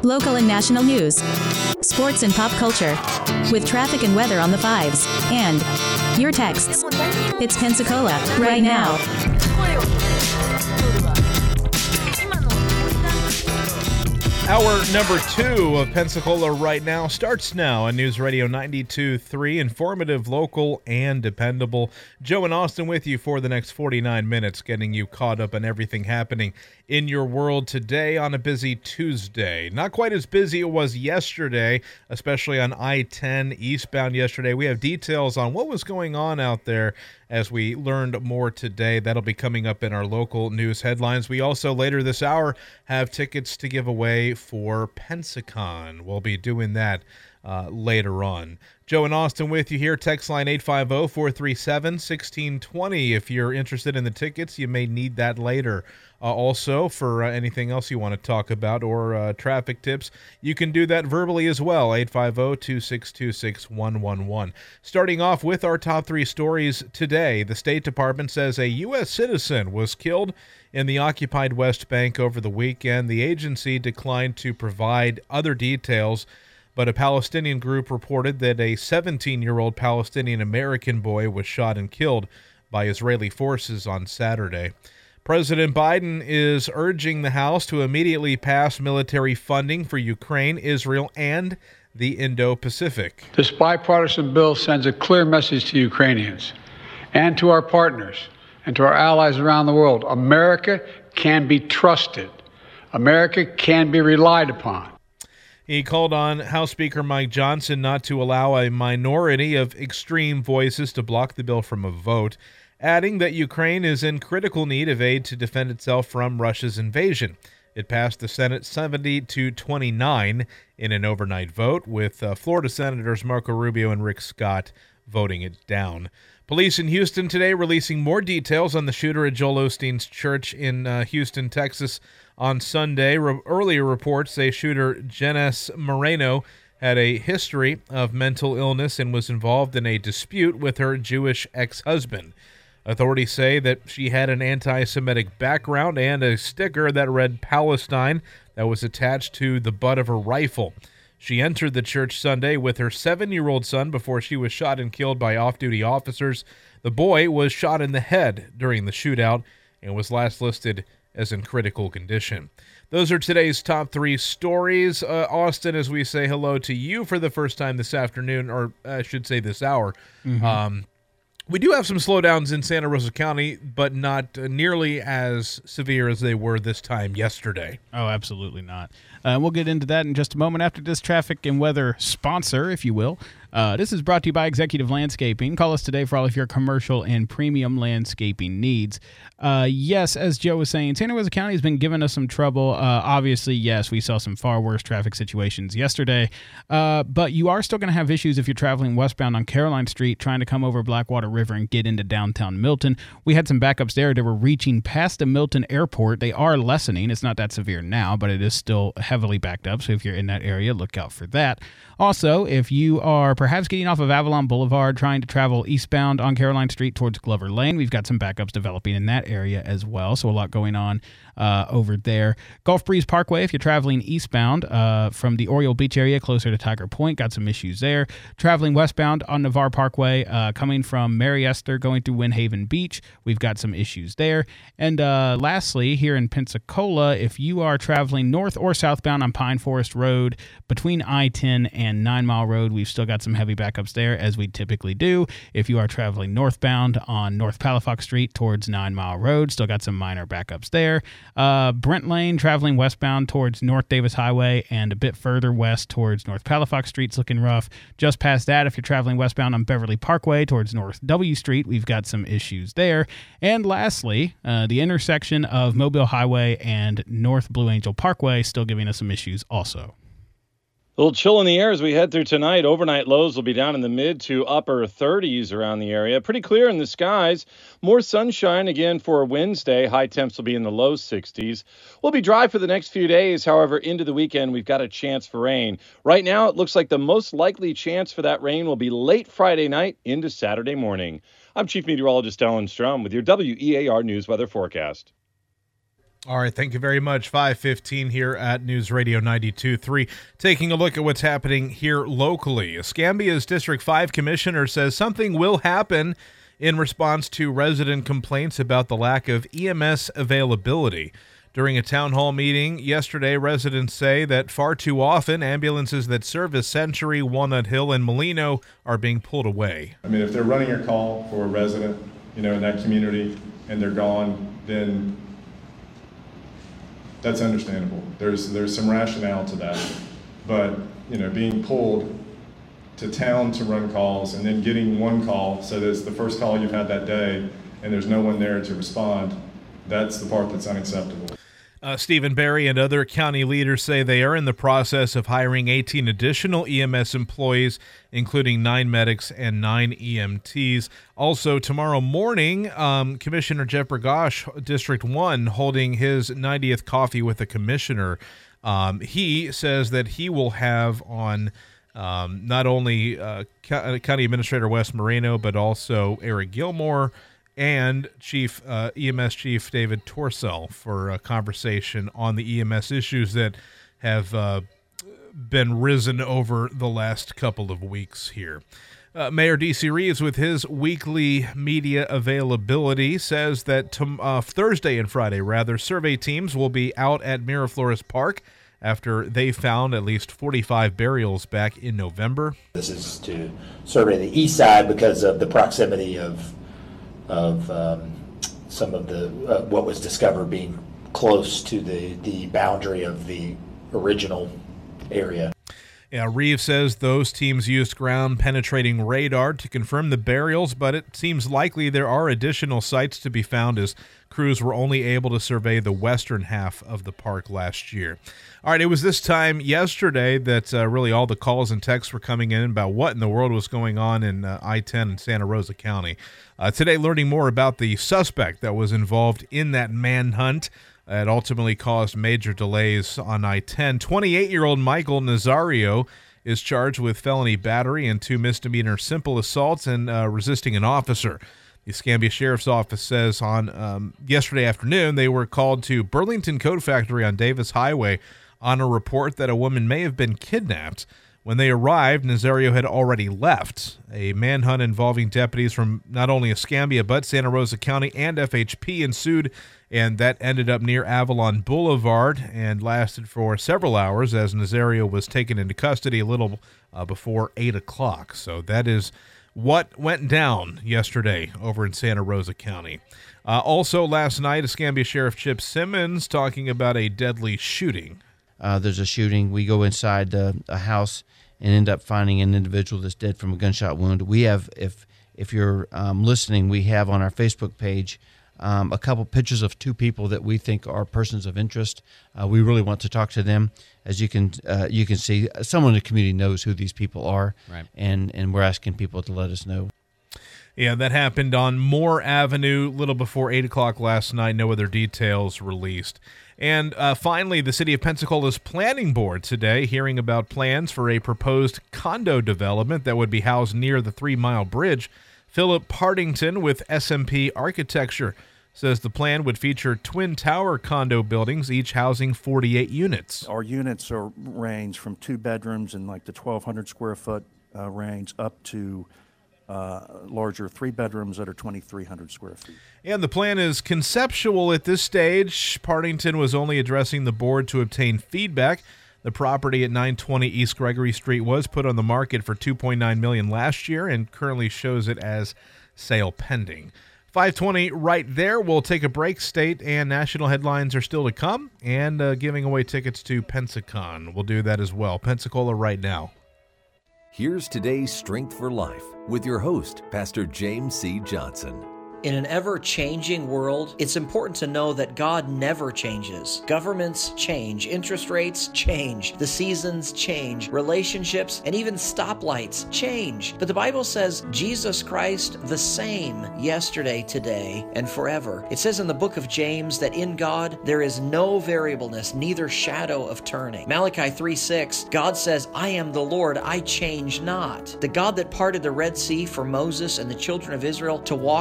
local and national news, sports and pop culture, with traffic and weather on the fives, and your texts. It's Pensacola, right now. Hour number 2 of Pensacola Right Now starts now on News Radio 92.3, informative, local, and dependable. Joe and Austin with you for the next 49 minutes, getting you caught up on everything happening in your world today on a busy Tuesday. Not quite as busy it was yesterday, especially on I-10 eastbound yesterday. We have details on what was going on out there as we learned more today. That'll be coming up in our local news headlines. We also, later this hour, have tickets to give away for Pensacon. We'll be doing that later on. Joe and Austin with you here. Text line 850-437-1620. If you're interested in the tickets, you may need that later. Also, for anything else you want to talk about or traffic tips, you can do that verbally as well, 850-262-6111. Starting off with our top 3 stories today, the State Department says a U.S. citizen was killed in the occupied West Bank over the weekend. The agency declined to provide other details, but a Palestinian group reported that a 17-year-old Palestinian-American boy was shot and killed by Israeli forces on Saturday. President Biden is urging the House to immediately pass military funding for Ukraine, Israel, and the Indo-Pacific. This bipartisan bill sends a clear message to Ukrainians and to our partners and to our allies around the world. America can be trusted. America can be relied upon. He called on House Speaker Mike Johnson not to allow a minority of extreme voices to block the bill from a vote, adding that Ukraine is in critical need of aid to defend itself from Russia's invasion. It passed the Senate 70-29 in an overnight vote, with Florida Senators Marco Rubio and Rick Scott voting it down. Police in Houston today releasing more details on the shooter at Joel Osteen's church in Houston, Texas on Sunday. Earlier reports say shooter Jenes Moreno had a history of mental illness and was involved in a dispute with her Jewish ex-husband. Authorities say that she had an anti-Semitic background and a sticker that read Palestine that was attached to the butt of her rifle. She entered the church Sunday with her 7-year-old son before she was shot and killed by off-duty officers. The boy was shot in the head during the shootout and was last listed as in critical condition. Those are today's top 3 stories. Austin, as we say hello to you for the first time this afternoon, or I should say this hour, we do have some slowdowns in Santa Rosa County, but not nearly as severe as they were this time yesterday. Oh, absolutely not. We'll get into that in just a moment after this traffic and weather sponsor, if you will. This is brought to you by Executive Landscaping. Call us today for all of your commercial and premium landscaping needs. Yes, as Joe was saying, Santa Rosa County has been giving us some trouble. Obviously, yes, we saw some far worse traffic situations yesterday, but you are still going to have issues if you're traveling westbound on Caroline Street trying to come over Blackwater River and get into downtown Milton. We had some backups there that were reaching past the Milton Airport. They are lessening. It's not that severe now, but it is still heavily backed up, so if you're in that area, look out for that. Also, if you are perhaps getting off of Avalon Boulevard trying to travel eastbound on Caroline Street towards Glover Lane, we've got some backups developing in that area as well, so a lot going on over there. Gulf Breeze Parkway, if you're traveling eastbound from the Oriole Beach area closer to Tiger Point, got some issues there. Traveling westbound on Navarre Parkway, coming from Mary Esther going through Windhaven Beach, we've got some issues there. And lastly, here in Pensacola, if you are traveling north or southbound on Pine Forest Road between I-10 and 9 Mile Road, we've still got some heavy backups there, as we typically do. If you are traveling northbound on North Palafox Street towards 9 Mile Road, still got some minor backups there. Brent Lane, traveling westbound towards North Davis Highway and a bit further west towards North Palafox Street's looking rough. Just past that, if you're traveling westbound on Beverly Parkway towards North W Street, we've got some issues there. And lastly, the intersection of Mobile Highway and North Blue Angel Parkway still giving us some issues also. A little chill in the air as we head through tonight. Overnight lows will be down in the mid to upper 30s around the area. Pretty clear in the skies. More sunshine again for Wednesday. High temps will be in the low 60s. We'll be dry for the next few days. However, into the weekend, we've got a chance for rain. Right now, it looks like the most likely chance for that rain will be late Friday night into Saturday morning. I'm Chief Meteorologist Alan Strum with your WEAR News Weather Forecast. All right, thank you very much. 5:15 here at News Radio 92.3. Taking a look at what's happening here locally. Escambia's District 5 Commissioner says something will happen in response to resident complaints about the lack of EMS availability. During a town hall meeting yesterday, residents say that far too often ambulances that service Century, Walnut Hill, and Molino are being pulled away. I mean, if they're running a call for a resident, in that community and they're gone, then that's understandable. There's some rationale to that. But, being pulled to town to run calls and then getting one call, so that it's the first call you've had that day and there's no one there to respond, that's the part that's unacceptable. Stephen Barry and other county leaders say they are in the process of hiring 18 additional EMS employees, including 9 medics and 9 EMTs. Also, tomorrow morning, Commissioner Jeff Bergosh, District 1, holding his 90th coffee with the commissioner. He says that he will have on not only County Administrator Wes Moreno, but also Eric Gilmore, and EMS Chief David Torsell for a conversation on the EMS issues that have been risen over the last couple of weeks here. Mayor D.C. Reeves, with his weekly media availability, says that Thursday and Friday, survey teams will be out at Miraflores Park after they found at least 45 burials back in November. This is to survey the east side because of the proximity of some of the what was discovered being close to the boundary of the original area. Yeah, Reeves says those teams used ground-penetrating radar to confirm the burials, but it seems likely there are additional sites to be found as crews were only able to survey the western half of the park last year. All right, it was this time yesterday that really all the calls and texts were coming in about what in the world was going on in I-10 in Santa Rosa County. Today, learning more about the suspect that was involved in that manhunt. It ultimately caused major delays on I-10. 28-year-old Michael Nazario is charged with felony battery and 2 misdemeanor simple assaults and resisting an officer. The Escambia Sheriff's Office says on yesterday afternoon they were called to Burlington Coat Factory on Davis Highway on a report that a woman may have been kidnapped. When they arrived, Nazario had already left. A manhunt involving deputies from not only Escambia but Santa Rosa County and FHP ensued, and that ended up near Avalon Boulevard and lasted for several hours as Nazario was taken into custody a little before 8 o'clock. So that is what went down yesterday over in Santa Rosa County. Also last night, Escambia Sheriff Chip Simmons talking about a deadly shooting. There's a shooting. We go inside a house and end up finding an individual that's dead from a gunshot wound. We have, if you're listening, we have on our Facebook page a couple pictures of 2 people that we think are persons of interest. We really want to talk to them. As you can see, someone in the community knows who these people are, right? And we're asking people to let us know. Yeah, that happened on Moore Avenue a little before 8 o'clock last night. No other details released. And finally, the City of Pensacola's Planning Board today hearing about plans for a proposed condo development that would be housed near the 3 Mile Bridge. Philip Partington with SMP Architecture says the plan would feature twin tower condo buildings, each housing 48 units. Our units range from 2 bedrooms in like the 1,200 square foot range up to larger 3 bedrooms that are 2,300 square feet. And the plan is conceptual at this stage. Partington was only addressing the board to obtain feedback. The property at 920 East Gregory Street was put on the market for $2.9 million last year and currently shows it as sale pending. 5:20 right there. We'll take a break. State and national headlines are still to come, and giving away tickets to Pensacon. We'll do that as well. Pensacola right now. Here's today's Strength for Life with your host, Pastor James C. Johnson. In an ever-changing world, it's important to know that God never changes. Governments change, interest rates change, the seasons change, relationships and even stoplights change. But the Bible says Jesus Christ the same yesterday, today, and forever. It says in the book of James that in God there is no variableness, neither shadow of turning. Malachi 3:6, God says, I am the Lord, I change not. The God that parted the Red Sea for Moses and the children of Israel to walk on dry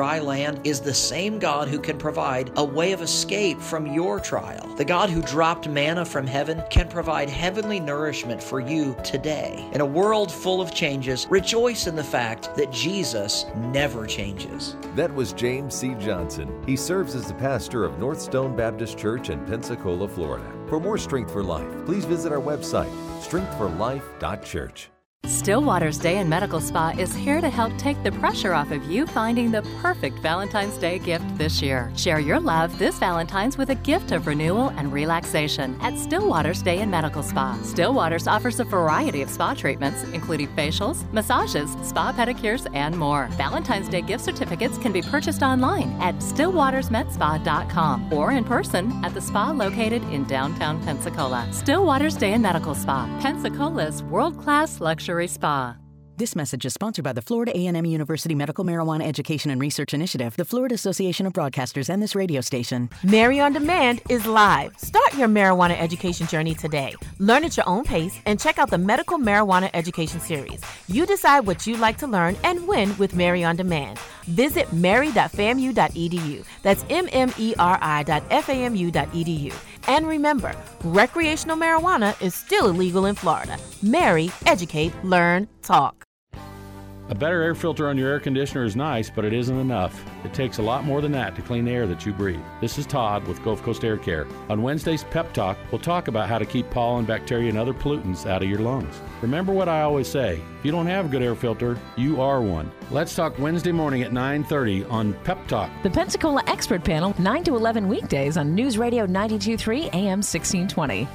dry land is the same God who can provide a way of escape from your trial. The God who dropped manna from heaven can provide heavenly nourishment for you today. In a world full of changes, rejoice in the fact that Jesus never changes. That was James C. Johnson. He serves as the pastor of North Stone Baptist Church in Pensacola, Florida. For more Strength for Life, please visit our website, strengthforlife.church. Stillwater's Day and Medical Spa is here to help take the pressure off of you finding the perfect Valentine's Day gift this year. Share your love this Valentine's with a gift of renewal and relaxation at Stillwater's Day and Medical Spa. Stillwater's offers a variety of spa treatments, including facials, massages, spa pedicures, and more. Valentine's Day gift certificates can be purchased online at stillwatersmedspa.com or in person at the spa located in downtown Pensacola. Stillwater's Day and Medical Spa, Pensacola's world-class luxury spa. This message is sponsored by the Florida A&M University Medical Marijuana Education and Research Initiative, the Florida Association of Broadcasters, and this radio station. Mary on Demand is live. Start your marijuana education journey today. Learn at your own pace and check out the Medical Marijuana Education Series. You decide what you'd like to learn and when with Mary on Demand. Visit mary.famu.edu. That's mmeri.famu.edu. And remember, recreational marijuana is still illegal in Florida. Mary, educate, learn, talk. A better air filter on your air conditioner is nice, but it isn't enough. It takes a lot more than that to clean the air that you breathe. This is Todd with Gulf Coast Air Care. On Wednesday's Pep Talk, we'll talk about how to keep pollen, bacteria, and other pollutants out of your lungs. Remember what I always say, if you don't have a good air filter, you are one. Let's talk Wednesday morning at 9:30 on Pep Talk. The Pensacola Expert Panel, 9 to 11 weekdays on News Radio 92.3 AM 1620.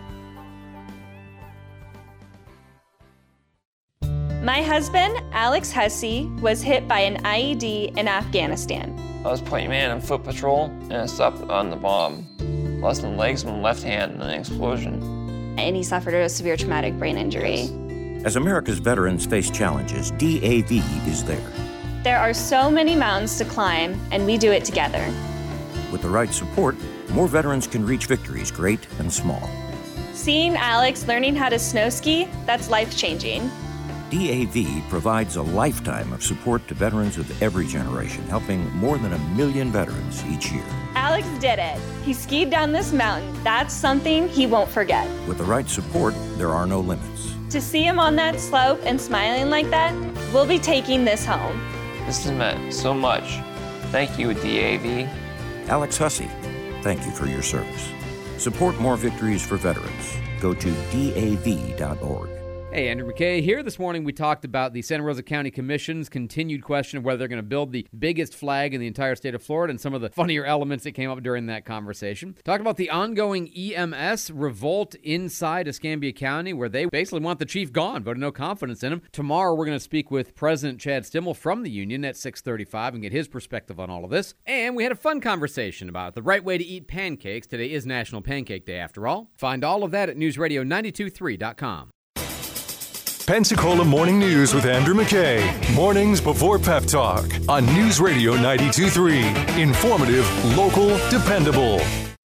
My husband, Alex Hussey, was hit by an IED in Afghanistan. I was point man on foot patrol, and I stopped on the bomb. Lost my legs and my left hand in an explosion. And he suffered a severe traumatic brain injury. As America's veterans face challenges, DAV is there. There are so many mountains to climb, and we do it together. With the right support, more veterans can reach victories, great and small. Seeing Alex learning how to snow ski, that's life-changing. DAV provides a lifetime of support to veterans of every generation, helping more than 1 million veterans each year. Alex did it. He skied down this mountain. That's something he won't forget. With the right support, there are no limits. To see him on that slope and smiling like that, we'll be taking this home. This has meant so much. Thank you, DAV. Alex Hussey, thank you for your service. Support more victories for veterans. Go to DAV.org. Hey, Andrew McKay here. This morning we talked about the Santa Rosa County Commission's continued question of whether they're going to build the biggest flag in the entire state of Florida and some of the funnier elements that came up during that conversation. Talked about the ongoing EMS revolt inside Escambia County where they basically want the chief gone, voted no confidence in him. Tomorrow we're going to speak with President Chad Stimmel from the union at 6:35 and get his perspective on all of this. And we had a fun conversation about the right way to eat pancakes. Today is National Pancake Day after all. Find all of that at newsradio923.com. Pensacola Morning News with Andrew McKay. Mornings before Pep Talk on News Radio 92.3. Informative, local, dependable.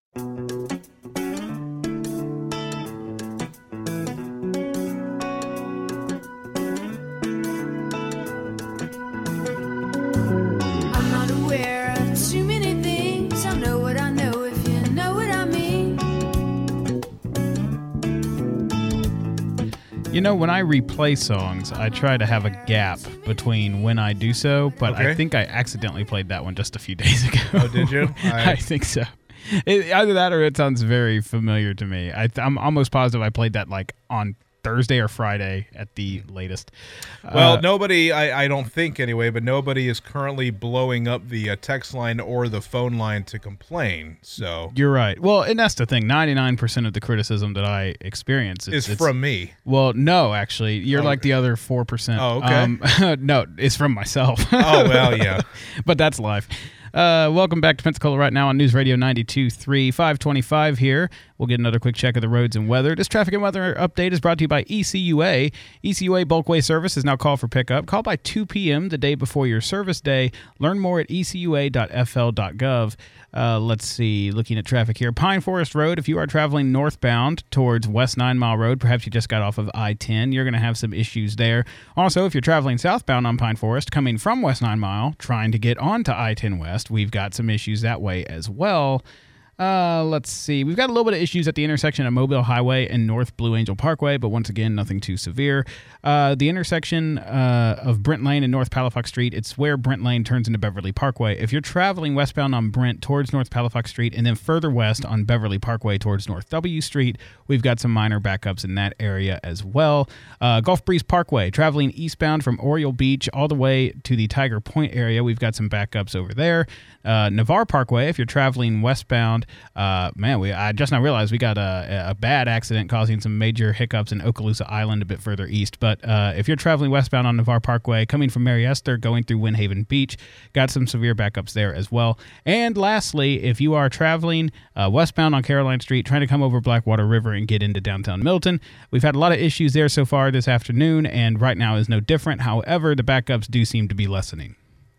I'm not aware of too many things. I know what I know if you know what I mean. You know, when I replay songs, I try to have a gap between when I do so, but I think I accidentally played that one just a few days ago. Oh, did you? I think so. Either that or it sounds very familiar to me. I'm almost positive I played that like on Thursday or Friday at the latest. Well, nobody, I don't think anyway, but nobody is currently blowing up the text line or the phone line to complain. So you're right. Well, and that's the thing. 99% of the criticism that I experience is from me. Well, no, actually, you're like the other 4%. Oh, okay. No, it's from myself. Oh, well, yeah. But that's life. Welcome back to Pensacola right now on News Radio 92.3, 525 here. We'll get another quick check of the roads and weather. This traffic and weather update is brought to you by ECUA. ECUA Bulkway service is now called for pickup. Call by 2 p.m. the day before your service day. Learn more at ecua.fl.gov. Let's see, looking at traffic here. Pine Forest Road, if you are traveling northbound towards West 9 Mile Road, perhaps you just got off of I-10, you're going to have some issues there. Also, if you're traveling southbound on Pine Forest, coming from West 9 Mile, trying to get onto I-10 West, we've got some issues that way as well. Let's see. We've got a little bit of issues at the intersection of Mobile Highway and North Blue Angel Parkway, but once again, nothing too severe. The intersection of Brent Lane and North Palafox Street, it's where Brent Lane turns into Beverly Parkway. If you're traveling westbound on Brent towards North Palafox Street and then further west on Beverly Parkway towards North W Street, we've got some minor backups in that area as well. Gulf Breeze Parkway, traveling eastbound from Oriole Beach all the way to the Tiger Point area, we've got some backups over there. Navarre Parkway, if you're traveling westbound, I just now realized we got a bad accident causing some major hiccups in Okaloosa Island a bit further east. But if you're traveling westbound on Navarre Parkway, coming from Mary Esther, going through Windhaven Beach, got some severe backups there as well. And lastly, if you are traveling westbound on Caroline Street, trying to come over Blackwater River and get into downtown Milton, we've had a lot of issues there so far this afternoon, and right now is no different. However, the backups do seem to be lessening.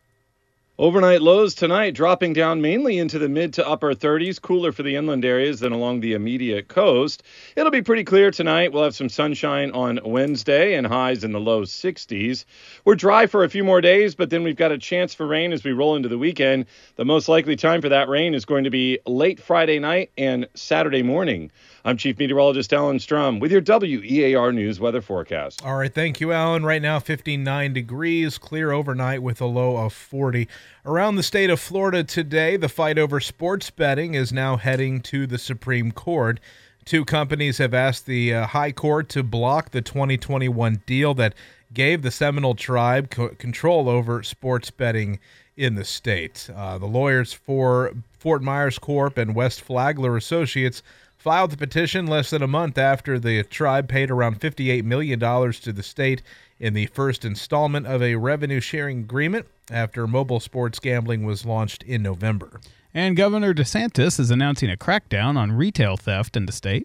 Overnight lows tonight dropping down mainly into the mid to upper 30s, cooler for the inland areas than along the immediate coast. It'll be pretty clear tonight. We'll have some sunshine on Wednesday and highs in the low 60s. We're dry for a few more days, but then we've got a chance for rain as we roll into the weekend. The most likely time for that rain is going to be late Friday night and Saturday morning. I'm Chief Meteorologist Alan Strum with your WEAR News weather forecast. All right, thank you, Alan. Right now, 59 degrees, clear overnight with a low of 40. Around the state of Florida today, the fight over sports betting is now heading to the Supreme Court. Two companies have asked the High Court to block the 2021 deal that gave the Seminole Tribe control over sports betting in the state. The lawyers for Fort Myers Corp and West Flagler Associates filed the petition less than a month after the tribe paid around $58 million to the state in the first installment of a revenue-sharing agreement after mobile sports gambling was launched in November. And Governor DeSantis is announcing a crackdown on retail theft in the state.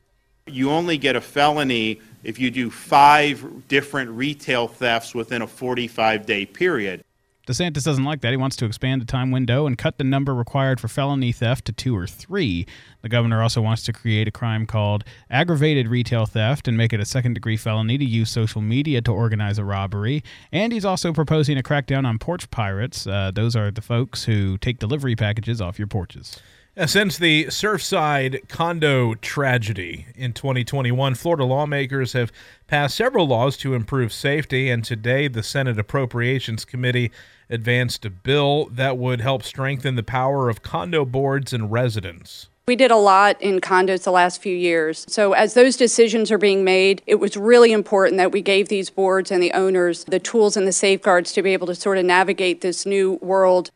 You only get a felony if you do 5 different retail thefts within a 45-day period. DeSantis doesn't like that. He wants to expand the time window and cut the number required for felony theft to 2 or 3. The governor also wants to create a crime called aggravated retail theft and make it a second-degree felony to use social media to organize a robbery. And he's also proposing a crackdown on porch pirates. Those are the folks who take delivery packages off your porches. Since the Surfside condo tragedy in 2021, Florida lawmakers have passed several laws to improve safety, and today the Senate Appropriations Committee advanced a bill that would help strengthen the power of condo boards and residents. We did a lot in condos the last few years. So as those decisions are being made, it was really important that we gave these boards and the owners the tools and the safeguards to be able to sort of navigate this new world.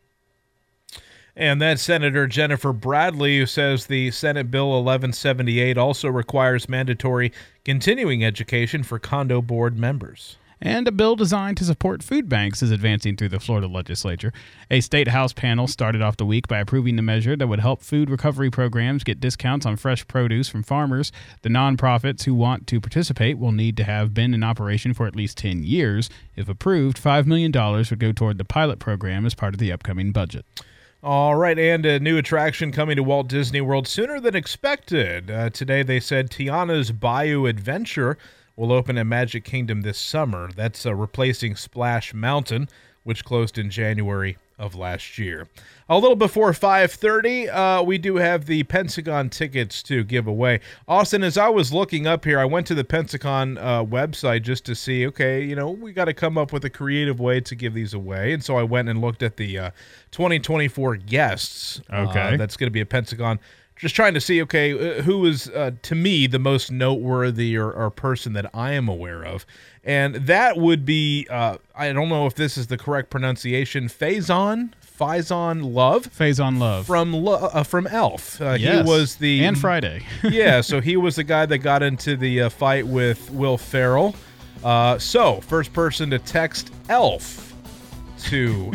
And that's Senator Jennifer Bradley, who says the Senate Bill 1178 also requires mandatory continuing education for condo board members. And a bill designed to support food banks is advancing through the Florida legislature. A state House panel started off the week by approving the measure that would help food recovery programs get discounts on fresh produce from farmers. The nonprofits who want to participate will need to have been in operation for at least 10 years. If approved, $5 million would go toward the pilot program as part of the upcoming budget. All right, and a new attraction coming to Walt Disney World sooner than expected. Today they said Tiana's Bayou Adventure will open at Magic Kingdom this summer. That's replacing Splash Mountain, which closed in January of last year. A little before 5:30, we do have the Pentagon tickets to give away. Austin, as I was looking up here, I went to the Pentagon website just to see, okay, we got to come up with a creative way to give these away. And so I went and looked at the 2024 guests. Okay. That's going to be a Pentagon. Just trying to see, okay, who is, to me, the most noteworthy or person that I am aware of. And that would be, I don't know if this is the correct pronunciation, Faison Love. Faison Love. From Elf. Yes. He was the... And Friday. Yeah, so he was the guy that got into the fight with Will Ferrell. So, first person to text Elf to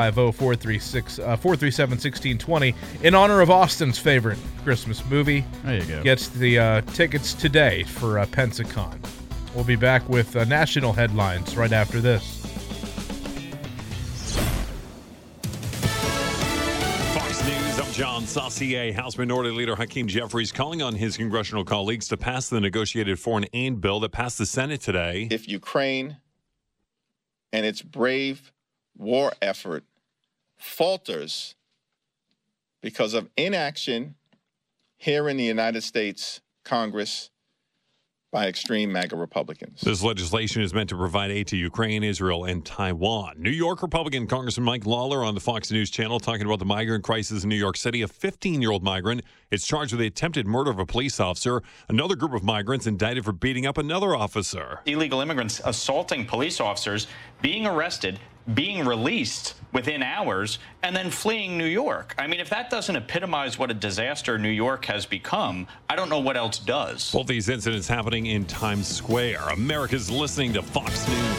850-437-1620 in honor of Austin's favorite Christmas movie. There you go. Gets the tickets today for Pensacon. We'll be back with national headlines right after this. Fox News, I'm John Saucier. House Minority Leader Hakeem Jeffries calling on his congressional colleagues to pass the negotiated foreign aid bill that passed the Senate today. If Ukraine and its brave war effort falters because of inaction here in the United States Congress by extreme MAGA Republicans. This legislation is meant to provide aid to Ukraine, Israel, and Taiwan. New York Republican Congressman Mike Lawler on the Fox News channel talking about the migrant crisis in New York City. A 15-year-old migrant is charged with the attempted murder of a police officer. Another group of migrants indicted for beating up another officer. Illegal immigrants assaulting police officers, being arrested, being released within hours, and then fleeing New York. I mean, if that doesn't epitomize what a disaster New York has become, I don't know what else does. Both these incidents happening in Times Square. America's listening to Fox News.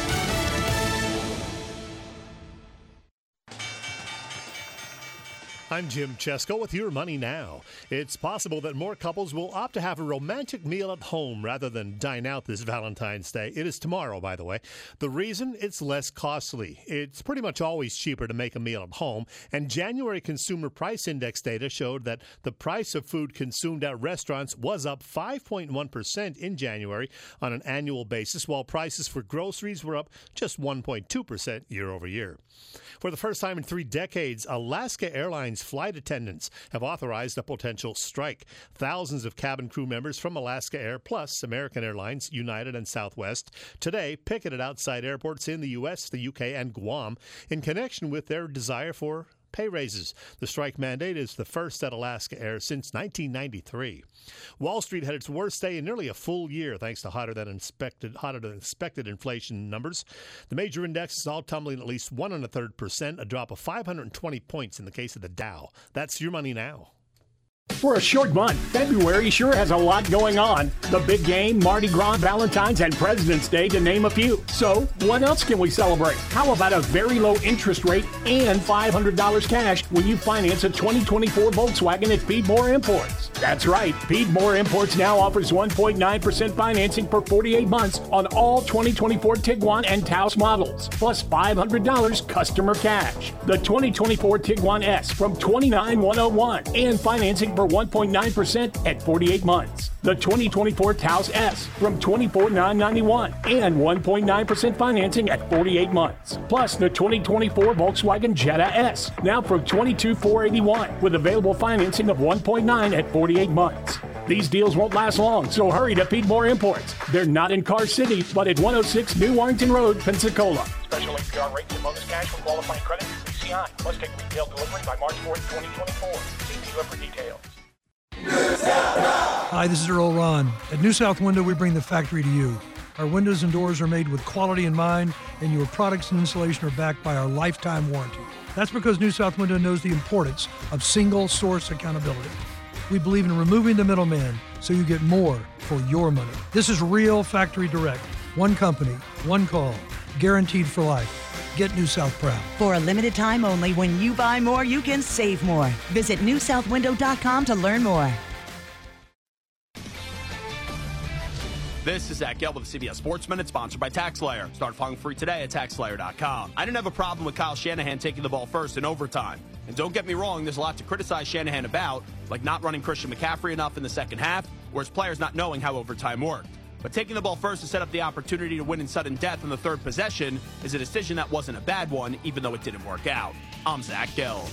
I'm Jim Chesko with Your Money Now. It's possible that more couples will opt to have a romantic meal at home rather than dine out this Valentine's Day. It is tomorrow, by the way. The reason? It's less costly. It's pretty much always cheaper to make a meal at home, and January Consumer Price Index data showed that the price of food consumed at restaurants was up 5.1% in January on an annual basis, while prices for groceries were up just 1.2% year over year. For the first time in 3 decades, Alaska Airlines flight attendants have authorized a potential strike. Thousands of cabin crew members from Alaska Air, plus American Airlines, United, and Southwest, today picketed outside airports in the U.S., the U.K., and Guam in connection with their desire for pay raises. The strike mandate is the first at Alaska Air since 1993. Wall Street had its worst day in nearly a full year thanks to hotter than expected inflation numbers. The major indexes all tumbling at least 1 1/3%, a drop of 520 points in the case of the Dow. That's Your Money Now. For a short month, February sure has a lot going on. The big game, Mardi Gras, Valentine's, and President's Day, to name a few. So, what else can we celebrate? How about a very low interest rate and $500 cash when you finance a 2024 Volkswagen at Piedmore Imports? That's right. Piedmore Imports now offers 1.9% financing for 48 months on all 2024 Tiguan and Taos models, plus $500 customer cash. The 2024 Tiguan S from $29,101 and financing for 1.9% at 48 months. The 2024 Taos S from $24,991 and 1.9% financing at 48 months. Plus the 2024 Volkswagen Jetta S now from $22,481 with available financing of 1.9 at 48 months. These deals won't last long, so hurry to Piedmore Imports. They're not in Car City, but at 106 New Warrington Road, Pensacola. Special APR rates and bonus cash for qualifying credit through PCI. Must take retail delivery by March 4th, 2024. See dealer for details. Hi, this is Earl Ron. At New South Window, we bring the factory to you. Our windows and doors are made with quality in mind, and your products and installation are backed by our lifetime warranty. That's because New South Window knows the importance of single source accountability. We believe in removing the middleman so you get more for your money. This is real factory direct. One company, one call, guaranteed for life. Get New South proud. For a limited time only, when you buy more, you can save more. Visit newsouthwindow.com to learn more. This is Zach Gelb with CBS Sports Minute, sponsored by TaxSlayer. Start filing free today at TaxSlayer.com. I didn't have a problem with Kyle Shanahan taking the ball first in overtime. And don't get me wrong, there's a lot to criticize Shanahan about, like not running Christian McCaffrey enough in the second half, or his players not knowing how overtime worked. But taking the ball first to set up the opportunity to win in sudden death on the third possession is a decision that wasn't a bad one, even though it didn't work out. I'm Zach Gelb.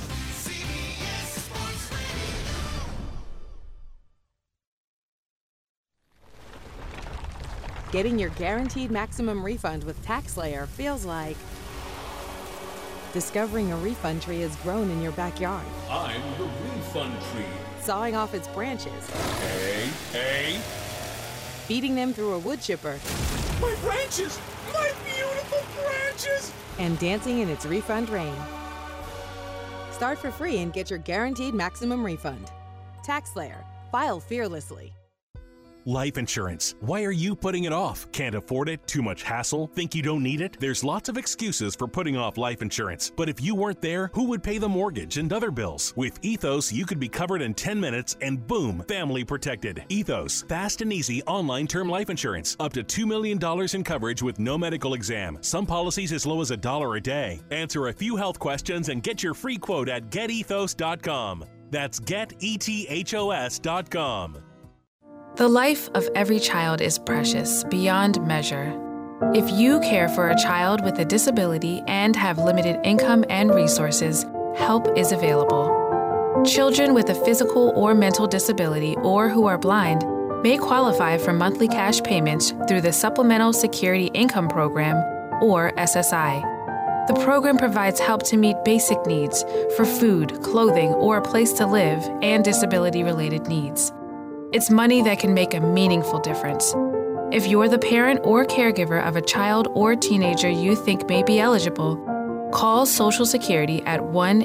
Getting your guaranteed maximum refund with TaxSlayer feels like discovering a refund tree has grown in your backyard. I'm the refund tree. Sawing off its branches. Hey. Feeding them through a wood chipper. My branches! My beautiful branches! And dancing in its refund rain. Start for free and get your guaranteed maximum refund. TaxSlayer. File fearlessly. Life insurance. Why are you putting it off? Can't afford it? Too much hassle? Think you don't need it? There's lots of excuses for putting off life insurance. But if you weren't there, who would pay the mortgage and other bills? With Ethos, you could be covered in 10 minutes and boom, family protected. Ethos. Fast and easy online term life insurance. Up to $2 million in coverage with no medical exam. Some policies as low as $1 a day. Answer a few health questions and get your free quote at getethos.com. That's getethos.com. The life of every child is precious beyond measure. If you care for a child with a disability and have limited income and resources, help is available. Children with a physical or mental disability or who are blind may qualify for monthly cash payments through the Supplemental Security Income Program, or SSI. The program provides help to meet basic needs for food, clothing, or a place to live, and disability-related needs. It's money that can make a meaningful difference. If you're the parent or caregiver of a child or teenager you think may be eligible, call Social Security at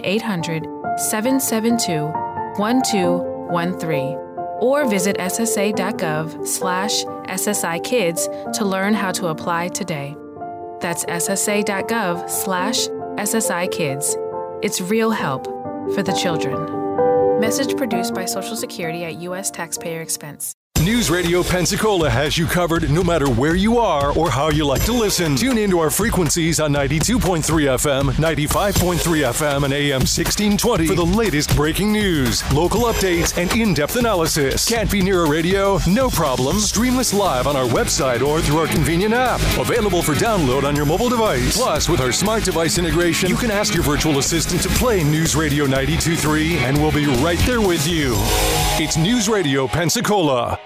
1-800-772-1213 or visit ssa.gov/SSI Kids to learn how to apply today. That's ssa.gov/SSI Kids. It's real help for the children. Message produced by Social Security at U.S. taxpayer expense. News Radio Pensacola has you covered no matter where you are or how you like to listen. Tune into our frequencies on 92.3 FM, 95.3 FM, and AM 1620 for the latest breaking news, local updates, and in-depth analysis. Can't be near a radio? No problem. Stream us live on our website or through our convenient app. Available for download on your mobile device. Plus, with our smart device integration, you can ask your virtual assistant to play News Radio 92.3, and we'll be right there with you. It's News Radio Pensacola.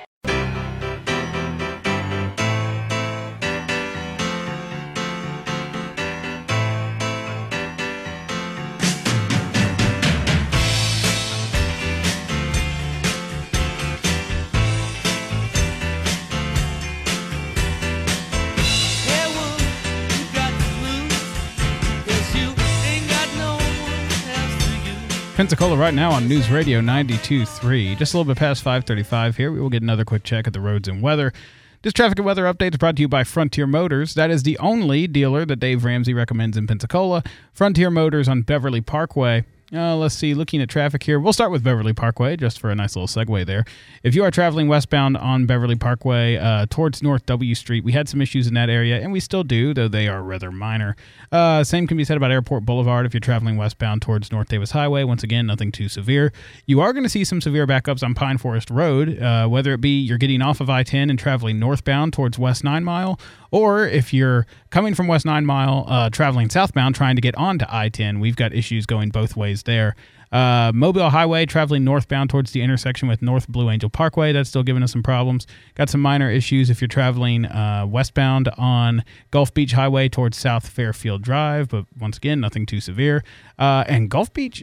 Pensacola right now on News Radio 92.3. Just a little bit past 5:35 here. We will get another quick check at the roads and weather. This traffic and weather update is brought to you by Frontier Motors. That is the only dealer that Dave Ramsey recommends in Pensacola. Frontier Motors on Beverly Parkway. Let's see, looking at traffic here. We'll start with Beverly Parkway, just for a nice little segue there. If you are traveling westbound on Beverly Parkway towards North W Street, we had some issues in that area, and we still do, though they are rather minor. Same can be said about Airport Boulevard if you're traveling westbound towards North Davis Highway. Once again, nothing too severe. You are going to see some severe backups on Pine Forest Road, whether it be you're getting off of I-10 and traveling northbound towards West 9 Mile, or if you're coming from West 9 Mile, traveling southbound, trying to get onto I-10, we've got issues going both ways there. Mobile Highway, traveling northbound towards the intersection with North Blue Angel Parkway, that's still giving us some problems. Got some minor issues if you're traveling westbound on Gulf Beach Highway towards South Fairfield Drive, but once again, nothing too severe. And Gulf Breeze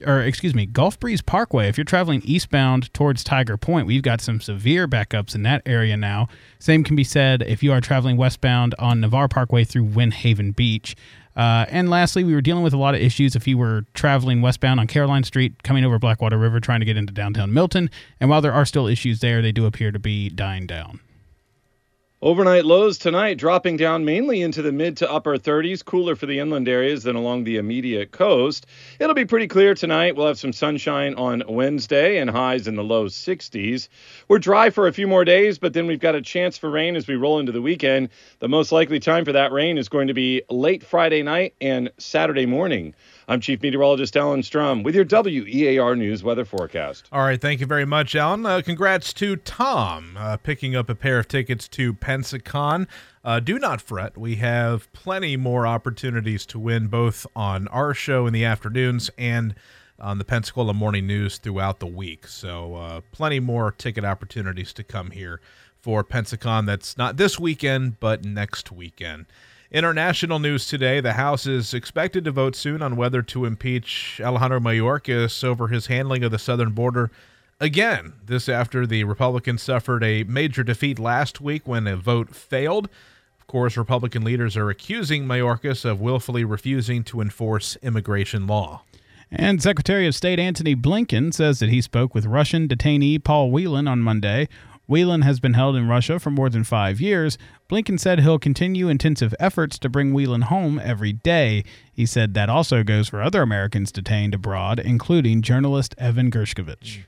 Parkway, if you're traveling eastbound towards Tiger Point, we've got some severe backups in that area now. Same can be said if you are traveling westbound on Navarre Parkway through Windhaven Beach. And lastly, we were dealing with a lot of issues if you were traveling westbound on Caroline Street, coming over Blackwater River, trying to get into downtown Milton. And while there are still issues there, they do appear to be dying down. Overnight lows tonight dropping down mainly into the mid to upper 30s, cooler for the inland areas than along the immediate coast. It'll be pretty clear tonight. We'll have some sunshine on Wednesday and highs in the low 60s. We're dry for a few more days, but then we've got a chance for rain as we roll into the weekend. The most likely time for that rain is going to be late Friday night and Saturday morning. I'm Chief Meteorologist Alan Strum with your WEAR News weather forecast. All right, thank you very much, Alan. Congrats to Tom picking up a pair of tickets to Pensacon. Do not fret. We have plenty more opportunities to win both on our show in the afternoons and on the Pensacola Morning News throughout the week. So plenty more ticket opportunities to come here for Pensacon. That's not this weekend, but next weekend. International news today. The House is expected to vote soon on whether to impeach Alejandro Mayorkas over his handling of the southern border again. This after the Republicans suffered a major defeat last week when a vote failed. Of course, Republican leaders are accusing Mayorkas of willfully refusing to enforce immigration law. And Secretary of State Antony Blinken says that he spoke with Russian detainee Paul Whelan on Monday. Whelan has been held in Russia for more than 5 years. Blinken said he'll continue intensive efforts to bring Whelan home every day. He said that also goes for other Americans detained abroad, including journalist Evan Gershkovich.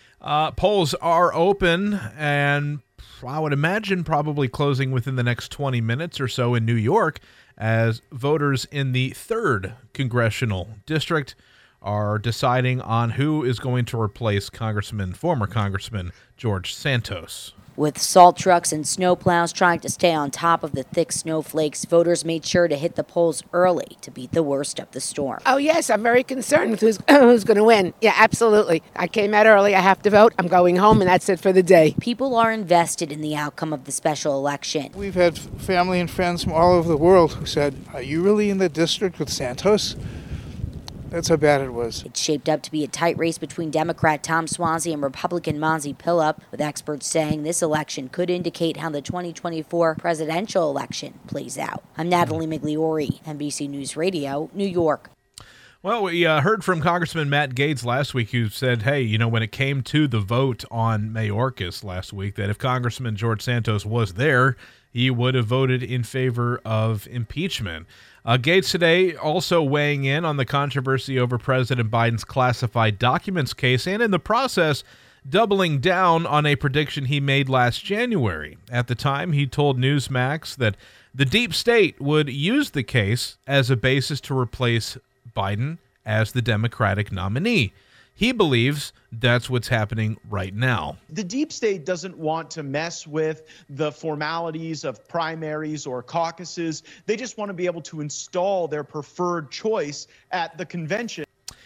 Polls are open, and I would imagine probably closing within the next 20 minutes or so in New York, as voters in the 3rd congressional district are deciding on who is going to replace former Congressman George Santos. With salt trucks and snowplows trying to stay on top of the thick snowflakes, voters made sure to hit the polls early to beat the worst of the storm. Oh, yes, I'm very concerned with who's going to win. Yeah, absolutely. I came out early. I have to vote. I'm going home, and that's it for the day. People are invested in the outcome of the special election. We've had family and friends from all over the world who said, "Are you really in the district with Santos?" That's how bad it was. It's shaped up to be a tight race between Democrat Tom Suozzi and Republican Mazi Pilip, with experts saying this election could indicate how the 2024 presidential election plays out. I'm Natalie Migliori, NBC News Radio, New York. Well, we heard from Congressman Matt Gaetz last week, who said, hey, when it came to the vote on Mayorkas last week, that if Congressman George Santos was there, he would have voted in favor of impeachment. Gaetz today also weighing in on the controversy over President Biden's classified documents case, and in the process, doubling down on a prediction he made last January. At the time, he told Newsmax that the deep state would use the case as a basis to replace Biden as the Democratic nominee. He believes that's what's happening right now. The deep state doesn't want to mess with the formalities of primaries or caucuses. They just want to be able to install their preferred choice at the convention.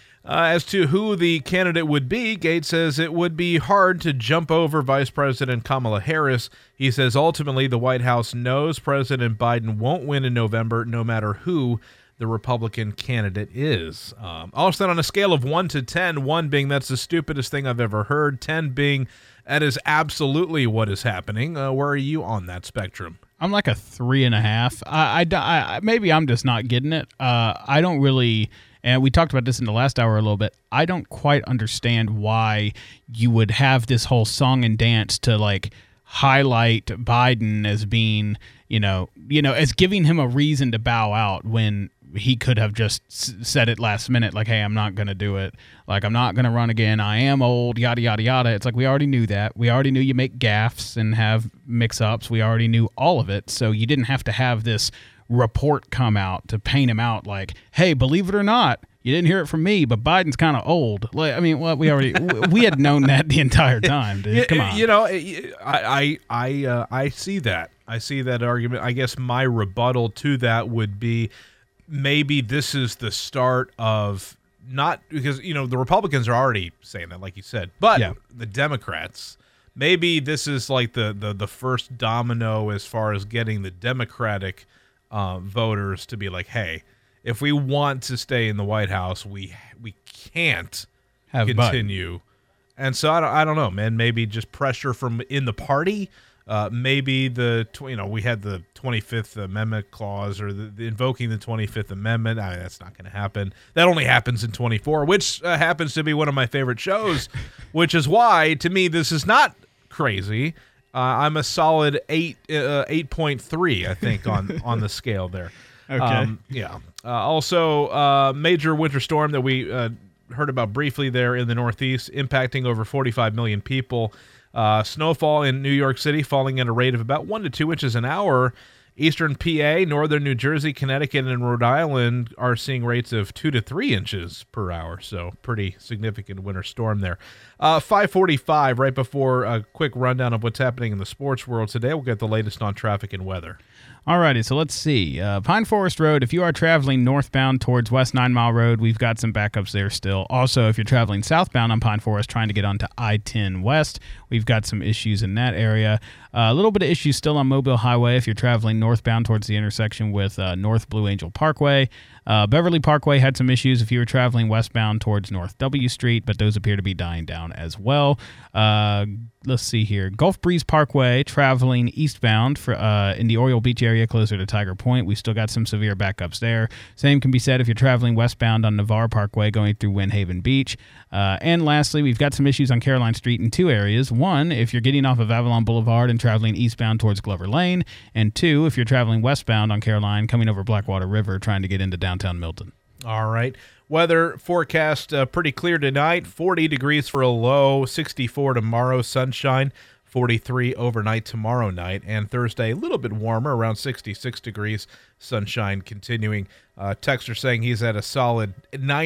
As to who the candidate would be, Gaetz says it would be hard to jump over Vice President Kamala Harris. He says ultimately the White House knows President Biden won't win in November, no matter who the Republican candidate is. Also, on a scale of 1 to 10, 1 being that's the stupidest thing I've ever heard, 10 being that is absolutely what is happening. Where are you on that spectrum? I'm like a 3.5. I maybe I'm just not getting it. I don't really, and we talked about this in the last hour a little bit, I don't quite understand why you would have this whole song and dance to like highlight Biden as being, as giving him a reason to bow out when he could have just said it last minute, like, hey, I'm not going to do it. Like, I'm not going to run again. I am old, yada, yada, yada. It's like, we already knew that. We already knew you make gaffes and have mix-ups. We already knew all of it. So you didn't have to have this report come out to paint him out like, hey, believe it or not, you didn't hear it from me, but Biden's kind of old. Like, I mean, well, we had known that the entire time, dude. Come on. I see that. I see that argument. I guess my rebuttal to that would be maybe this is the start of not because, the Republicans are already saying that, like you said, but the Democrats, maybe this is like the first domino as far as getting the Democratic voters to be like, hey, if we want to stay in the White House, we can't continue. Biden. And so I don't know, man. Maybe just pressure from in the party. Maybe we had the 25th Amendment clause or the invoking the 25th Amendment. I mean, that's not going to happen. That only happens in 24, which happens to be one of my favorite shows, which is why, to me, this is not crazy. I'm a solid 8.3, I think, on the scale there. Okay. Also, major winter storm that we heard about briefly there in the Northeast, impacting over 45 million people. Snowfall in New York City falling at a rate of about 1 to 2 inches an hour. Eastern PA, northern New Jersey, Connecticut, and Rhode Island are seeing rates of 2 to 3 inches per hour. So pretty significant winter storm there. 5:45, right before a quick rundown of what's happening in the sports world today. We'll get the latest on traffic and weather. Alrighty, so let's see. Pine Forest Road, if you are traveling northbound towards West 9 Mile Road, we've got some backups there still. Also, if you're traveling southbound on Pine Forest trying to get onto I-10 West, we've got some issues in that area. A little bit of issues still on Mobile Highway if you're traveling northbound towards the intersection with North Blue Angel Parkway. Beverly Parkway had some issues if you were traveling westbound towards North W Street, but those appear to be dying down as well. Let's see here. Gulf Breeze Parkway traveling eastbound in the Oriole Beach area closer to Tiger Point. We've still got some severe backups there. Same can be said if you're traveling westbound on Navarre Parkway going through Windhaven Beach. And lastly, we've got some issues on Caroline Street in two areas. One, if you're getting off of Avalon Boulevard and traveling eastbound towards Glover Lane. And two, if you're traveling westbound on Caroline coming over Blackwater River trying to get into downtown Milton. All right. Weather forecast pretty clear tonight. 40 degrees for a low, 64 tomorrow, sunshine, 43 overnight tomorrow night, and Thursday a little bit warmer, around 66 degrees, sunshine continuing. Texter saying he's at a solid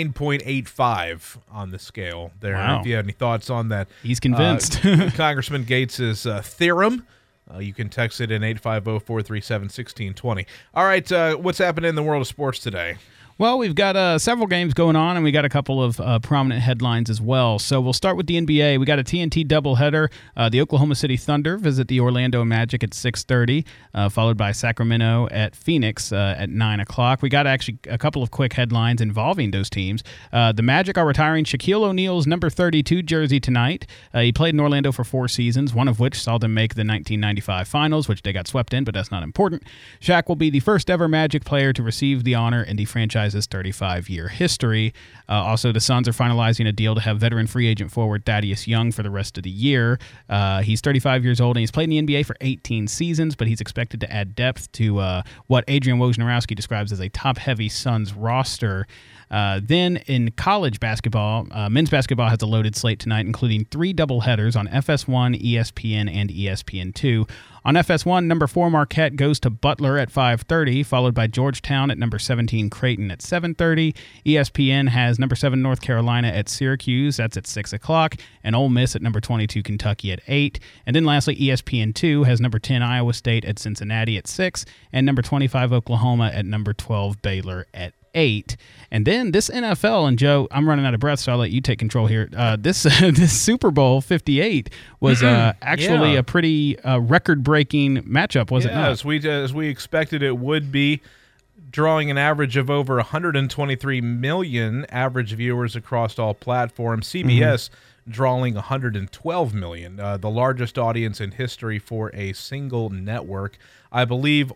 9.85 on the scale there. Wow. If you have any thoughts on that. He's convinced. Congressman Gates' theorem. You can text it in 850-437-1620. All right, what's happening in the world of sports today? Well, we've got several games going on, and we got a couple of prominent headlines as well. So we'll start with the NBA. We got a TNT doubleheader. The Oklahoma City Thunder visit the Orlando Magic at 6:30, followed by Sacramento at Phoenix at 9 o'clock. We got actually a couple of quick headlines involving those teams. The Magic are retiring Shaquille O'Neal's number 32 jersey tonight. He played in Orlando for 4 seasons, one of which saw them make the 1995 finals, which they got swept in, but that's not important. Shaq will be the first ever Magic player to receive the honor in the franchise's 35-year history. Also, the Suns are finalizing a deal to have veteran free agent forward Thaddeus Young for the rest of the year. He's 35 years old, and he's played in the NBA for 18 seasons, but he's expected to add depth to what Adrian Wojnarowski describes as a top-heavy Suns roster. Then in college basketball, men's basketball has a loaded slate tonight, including 3 doubleheaders on FS1, ESPN, and ESPN2. On FS1, number 4 Marquette goes to Butler at 5:30, followed by Georgetown at number 17 Creighton at 7:30. ESPN has number 7 North Carolina at Syracuse, that's at 6 o'clock, and Ole Miss at number 22 Kentucky at 8. And then lastly, ESPN2 has number 10 Iowa State at Cincinnati at 6, and number 25 Oklahoma at number 12 Baylor at 8. And then this NFL, and Joe, I'm running out of breath, so I'll let you take control here. This Super Bowl 58 was actually a pretty record-breaking matchup, was it not? As we expected it would be, drawing an average of over 123 million average viewers across all platforms. CBS drawing 112 million, the largest audience in history for a single network. I believe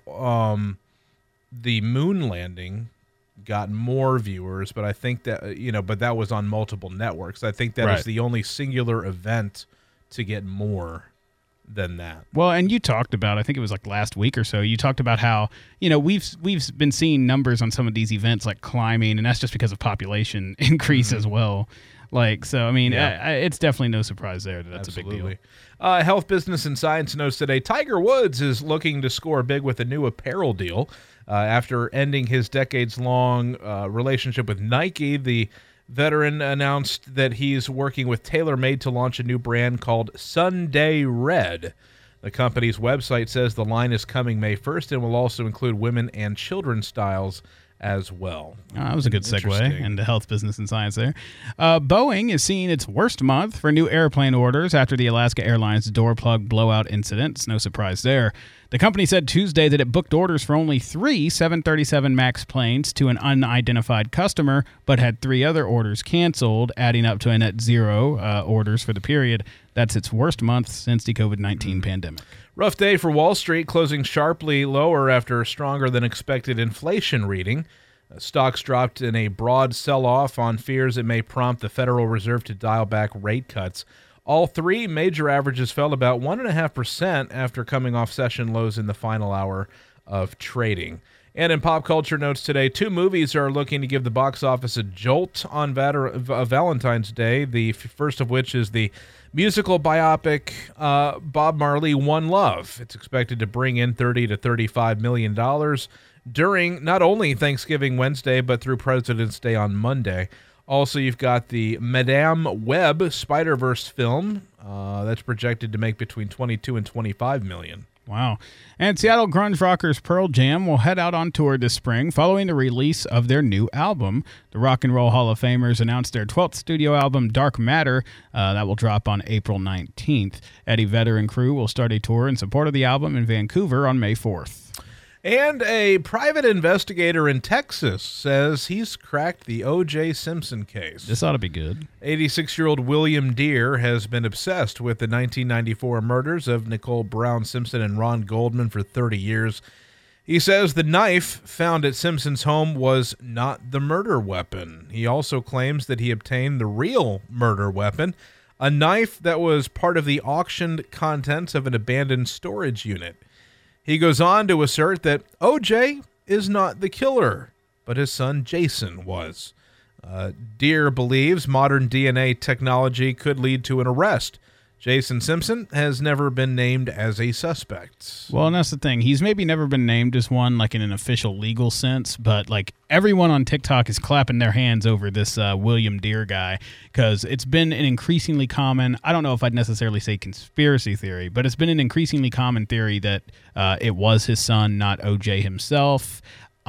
the moon landing got more viewers, but I think that, but that was on multiple networks. I think that is the only singular event to get more than that. Well, and you talked about, I think it was like last week or so, you talked about how, we've been seeing numbers on some of these events like climbing, and that's just because of population increase as well. It's definitely no surprise there that that's Absolutely. a big deal. Health, Business, and Science notes today, Tiger Woods is looking to score big with a new apparel deal. After ending his decades-long relationship with Nike, the veteran announced that he's working with TaylorMade to launch a new brand called Sunday Red. The company's website says the line is coming May 1st and will also include women and children's styles as well. That was a good segue into health, business, and science there. Boeing is seeing its worst month for new airplane orders after the Alaska Airlines door plug blowout incident. It's no surprise there. The company said Tuesday that it booked orders for only 3 737 MAX planes to an unidentified customer, but had 3 other orders canceled, adding up to a net 0 orders for the period. That's its worst month since the COVID-19 pandemic. Rough day for Wall Street, closing sharply lower after a stronger than expected inflation reading. Stocks dropped in a broad sell-off on fears it may prompt the Federal Reserve to dial back rate cuts. All 3 major averages fell about 1.5% after coming off session lows in the final hour of trading. And in pop culture notes today, 2 movies are looking to give the box office a jolt on Valentine's Day, the first of which is the musical biopic Bob Marley, One Love. It's expected to bring in $30 to $35 million during not only Thanksgiving Wednesday, but through President's Day on Monday. Also, you've got the Madame Web Spider-Verse film that's projected to make between $22 and $25 million. Wow. And Seattle grunge rockers Pearl Jam will head out on tour this spring following the release of their new album. The Rock and Roll Hall of Famers announced their 12th studio album, Dark Matter, that will drop on April 19th. Eddie Vedder and crew will start a tour in support of the album in Vancouver on May 4th. And a private investigator in Texas says he's cracked the O.J. Simpson case. This ought to be good. 86-year-old William Deere has been obsessed with the 1994 murders of Nicole Brown Simpson and Ron Goldman for 30 years. He says the knife found at Simpson's home was not the murder weapon. He also claims that he obtained the real murder weapon, a knife that was part of the auctioned contents of an abandoned storage unit. He goes on to assert that O.J. is not the killer, but his son Jason was. Deere believes modern DNA technology could lead to an arrest. Jason Simpson has never been named as a suspect. Well, and that's the thing. He's maybe never been named as one, like in an official legal sense, but like everyone on TikTok is clapping their hands over this William Deere guy because it's been an increasingly common, I don't know if I'd necessarily say conspiracy theory, but it's been an increasingly common theory that it was his son, not OJ himself.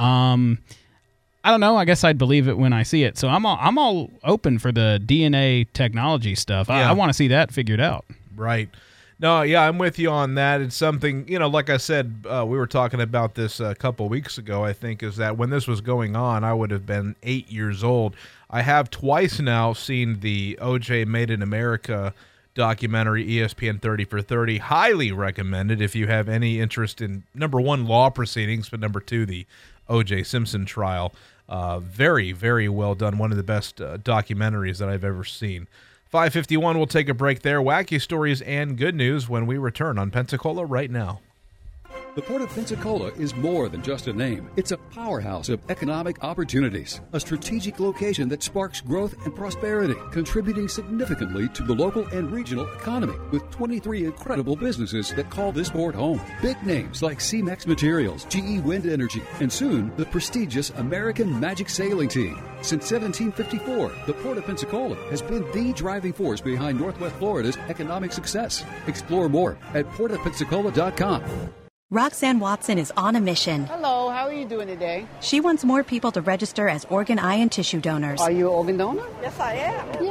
I don't know. I guess I'd believe it when I see it. So I'm all open for the DNA technology stuff. Yeah. I want to see that figured out. Right. No, yeah, I'm with you on that. It's something, like I said, we were talking about this a couple weeks ago, I think, is that when this was going on, I would have been 8 years old. I have twice now seen the O.J. Made in America documentary, ESPN 30 for 30. Highly recommended if you have any interest in, number one, law proceedings, but number two, the O.J. Simpson trial. Very, very well done. One of the best documentaries that I've ever seen. 5:51, we'll take a break there. Wacky stories and good news when we return on Pensacola right now. The Port of Pensacola is more than just a name. It's a powerhouse of economic opportunities, a strategic location that sparks growth and prosperity, contributing significantly to the local and regional economy, with 23 incredible businesses that call this port home. Big names like CMEX Materials, GE Wind Energy, and soon the prestigious American Magic Sailing Team. Since 1754, the Port of Pensacola has been the driving force behind Northwest Florida's economic success. Explore more at portofpensacola.com. Roxanne Watson is on a mission. Hello, how are you doing today? She wants more people to register as organ, eye, and tissue donors. Are you an organ donor? Yes, I am.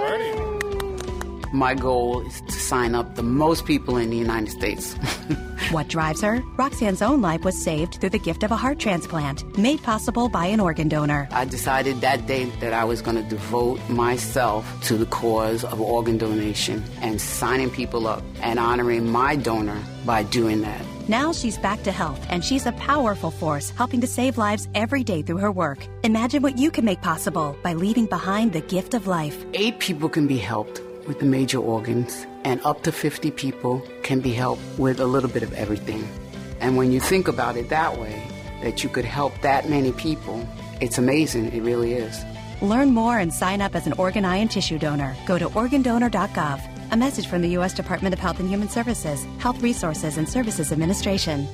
Yay. My goal is to sign up the most people in the United States. What drives her? Roxanne's own life was saved through the gift of a heart transplant, made possible by an organ donor. I decided that day that I was going to devote myself to the cause of organ donation and signing people up and honoring my donor by doing that. Now she's back to health, and she's a powerful force helping to save lives every day through her work. Imagine what you can make possible by leaving behind the gift of life. 8 people can be helped with the major organs, and up to 50 people can be helped with a little bit of everything. And when you think about it that way, that you could help that many people, it's amazing. It really is. Learn more and sign up as an organ, eye, and tissue donor. Go to organdonor.gov. A message from the U.S. Department of Health and Human Services, Health Resources and Services Administration.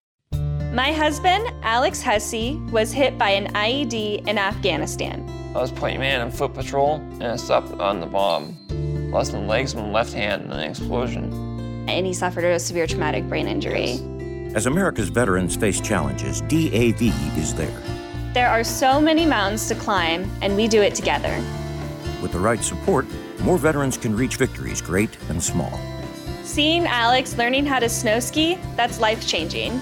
My husband, Alex Hussey, was hit by an IED in Afghanistan. I was point man on foot patrol, and I stopped on the bomb. Lost my legs and my left hand in an explosion. And he suffered a severe traumatic brain injury. As America's veterans face challenges, DAV is there. There are so many mountains to climb, and we do it together. With the right support, more veterans can reach victories, great and small. Seeing Alex learning how to snow ski, that's life-changing.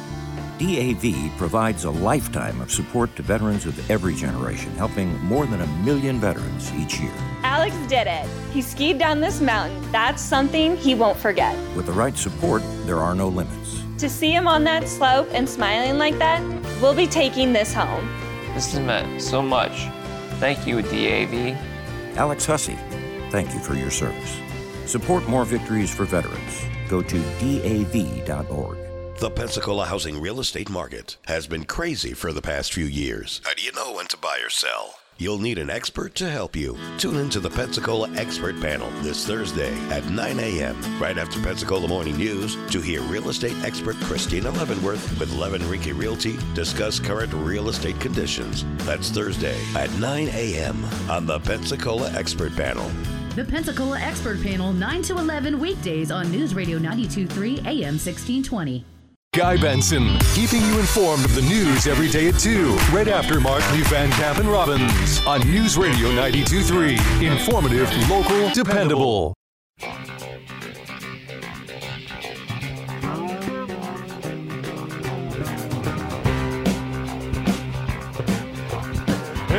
DAV provides a lifetime of support to veterans of every generation, helping more than 1 million veterans each year. Alex did it. He skied down this mountain. That's something he won't forget. With the right support, there are no limits. To see him on that slope and smiling like that, we'll be taking this home. This has meant so much. Thank you, DAV. Alex Hussey, thank you for your service. Support more victories for veterans. Go to DAV.org. The Pensacola housing real estate market has been crazy for the past few years. How do you know when to buy or sell? You'll need an expert to help you. Tune into the Pensacola Expert Panel this Thursday at 9 a.m. right after Pensacola Morning News to hear real estate expert Christina Leavenworth with Leavenworth Realty discuss current real estate conditions. That's Thursday at 9 a.m. on the Pensacola Expert Panel. The Pensacola Expert Panel, 9 to 11 weekdays on News Radio 92.3 AM 1620. Guy Benson, keeping you informed of the news every day at 2, right after Markley, Van Camp, and Robbins on News Radio 92.3. Informative, local, dependable.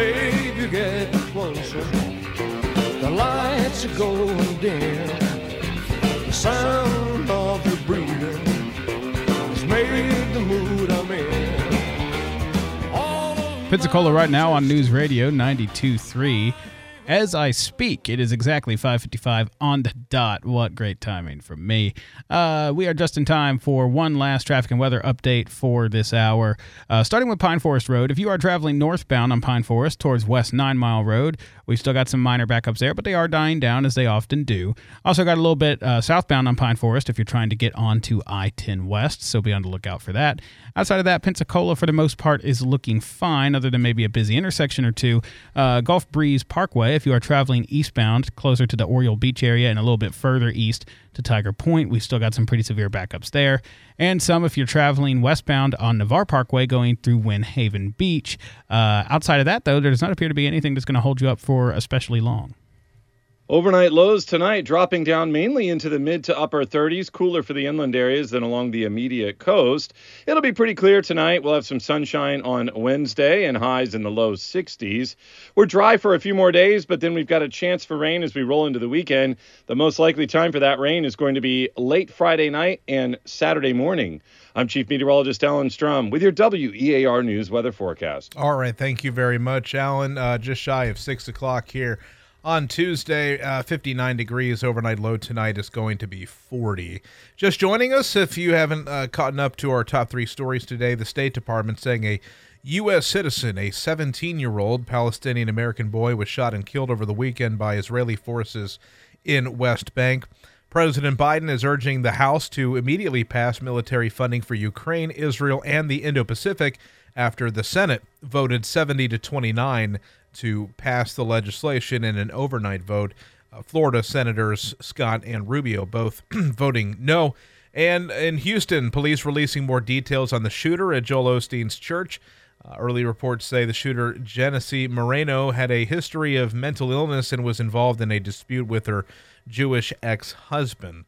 Baby, get closer. The lights are going dim. The sound of your breathing has made the mood I'm in. Pensacola right now on News Radio 92.3. As I speak, it is exactly 5:55 on the dot. What great timing from me. We are just in time for one last traffic and weather update for this hour. Starting with Pine Forest Road, if you are traveling northbound on Pine Forest towards West 9 Mile Road, we've still got some minor backups there, but they are dying down as they often do. Also got a little bit southbound on Pine Forest if you're trying to get onto I-10 West, so be on the lookout for that. Outside of that, Pensacola, for the most part, is looking fine, other than maybe a busy intersection or two. Gulf Breeze Parkway, if you are traveling eastbound, closer to the Oriole Beach area and a little bit further east to Tiger Point, we've still got some pretty severe backups there. And some if you're traveling westbound on Navarre Parkway going through Windhaven Beach. Outside of that, though, there does not appear to be anything that's going to hold you up for especially long. Overnight lows tonight dropping down mainly into the mid to upper 30s, cooler for the inland areas than along the immediate coast. It'll be pretty clear tonight. We'll have some sunshine on Wednesday and highs in the low 60s. We're dry for a few more days, but then we've got a chance for rain as we roll into the weekend. The most likely time for that rain is going to be late Friday night and Saturday morning. I'm Chief Meteorologist Alan Strum with your WEAR News weather forecast. All right, thank you very much, Alan. Just shy of 6 o'clock here. On Tuesday, 59 degrees. Overnight low tonight is going to be 40. Just joining us, if you haven't caught up to our top three stories today, the State Department saying a U.S. citizen, a 17-year-old Palestinian-American boy, was shot and killed over the weekend by Israeli forces in West Bank. President Biden is urging the House to immediately pass military funding for Ukraine, Israel, and the Indo-Pacific after the Senate voted 70-29 to pass the legislation in an overnight vote. Florida Senators Scott and Rubio both voting no. And in Houston, police releasing more details on the shooter at Joel Osteen's church. Early reports say the shooter, Genesee Moreno, had a history of mental illness and was involved in a dispute with her Jewish ex-husband.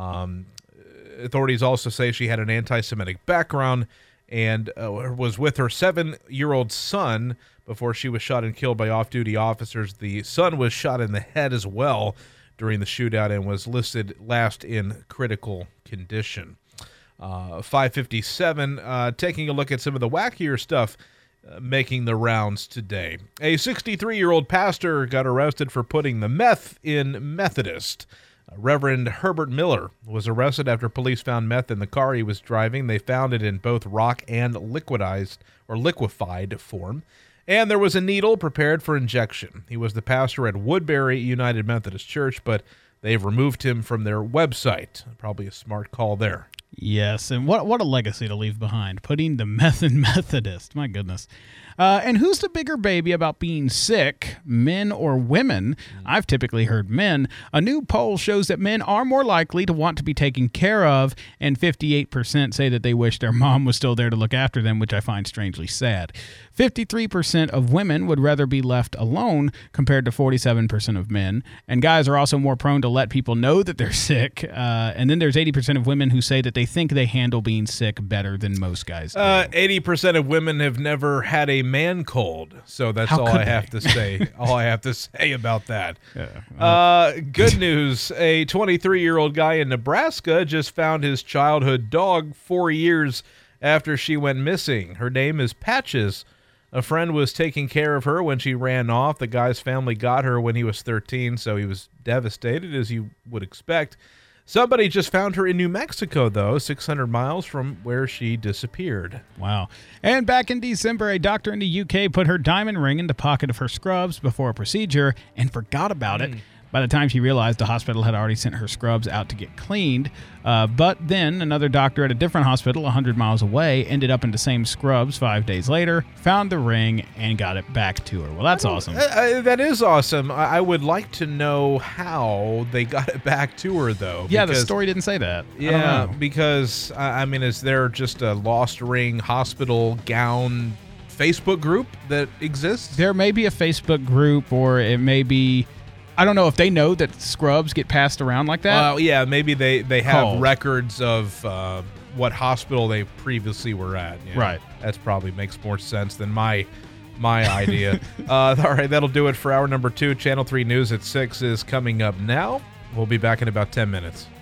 Authorities also say she had an anti-Semitic background and was with her 7-year-old son before she was shot and killed by off-duty officers. The son was shot in the head as well during the shootout and was listed last in critical condition. 5:57, taking a look at some of the wackier stuff making the rounds today. A 63-year-old pastor got arrested for putting the meth in Methodist. Reverend Herbert Miller was arrested after police found meth in the car he was driving. They found it in both rock and liquefied form. And there was a needle prepared for injection. He was the pastor at Woodbury United Methodist Church, but they've removed him from their website. Probably a smart call there. Yes, and what a legacy to leave behind, putting the meth in Methodist. My goodness. And who's the bigger baby about being sick, men or women? I've typically heard men. A new poll shows that men are more likely to want to be taken care of, and 58% say that they wish their mom was still there to look after them, which I find strangely sad. 53% of women would rather be left alone compared to 47% of men. And guys are also more prone to let people know that they're sick. And then there's 80% of women who say that they think they handle being sick better than most guys do. 80% of women have never had a man cold. So that's all I have to say. All I have to say about that. Good news. A 23-year-old guy in Nebraska just found his childhood dog 4 years after she went missing. Her name is Patches. A friend was taking care of her when she ran off. The guy's family got her when he was 13, so he was devastated, as you would expect. Somebody just found her in New Mexico, though, 600 miles from where she disappeared. Wow. And back in December, a doctor in the UK put her diamond ring in the pocket of her scrubs before a procedure and forgot about it. By the time she realized, the hospital had already sent her scrubs out to get cleaned. But then another doctor at a different hospital 100 miles away ended up in the same scrubs 5 days later, found the ring, and got it back to her. Well, that's awesome. That is awesome. I would like to know how they got it back to her, though. Yeah, the story didn't say that. Yeah, because, I mean, is there just a lost ring hospital gown Facebook group that exists? There may be a Facebook group, or it may be... I don't know if they know that scrubs get passed around like that. Well, yeah, maybe they have records of what hospital they previously were at. Right. That probably makes more sense than my my idea. All right, that'll do it for hour number 2. Channel 3 News at 6 is coming up now. We'll be back in about 10 minutes.